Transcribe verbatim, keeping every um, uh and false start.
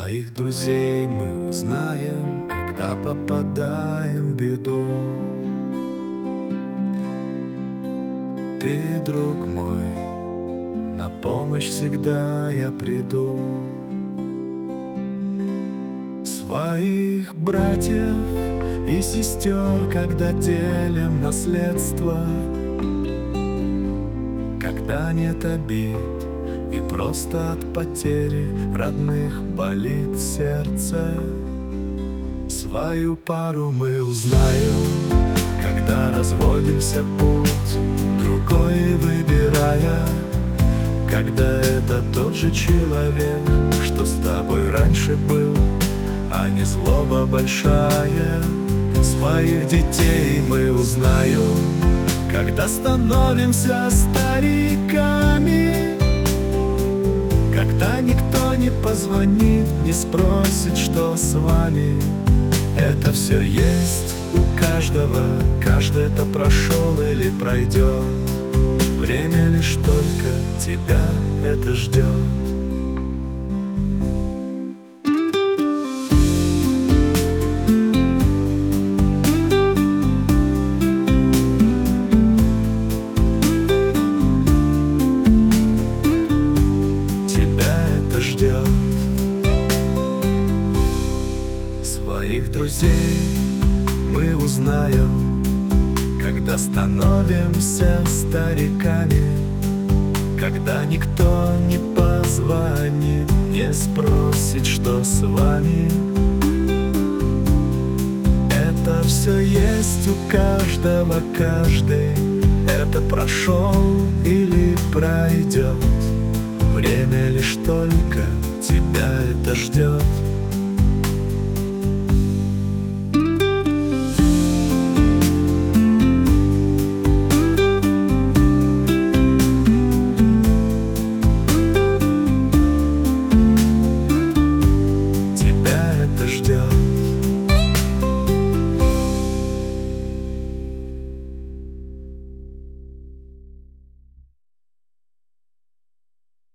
Своих друзей мы узнаем, когда попадаем в беду. Ты, друг мой, на помощь всегда я приду. Своих братьев и сестер, когда делим наследство, когда нет обид и просто от потери родных болит сердце. Свою пару мы узнаем, когда разводимся путь, другой выбирая, когда это тот же человек, что с тобой раньше был, а не злоба большая. Своих детей мы узнаем, когда становимся стариками, когда никто не позвонит, не спросит, что с вами. Это все есть у каждого, каждый это прошел или пройдет. Время лишь только тебя это ждет. Ждет. Своих друзей мы узнаем, когда становимся стариками, когда никто не позвонит, не спросит, что с вами. Это все есть у каждого, каждый это прошел или пройдет. Время лишь только тебя это ждет.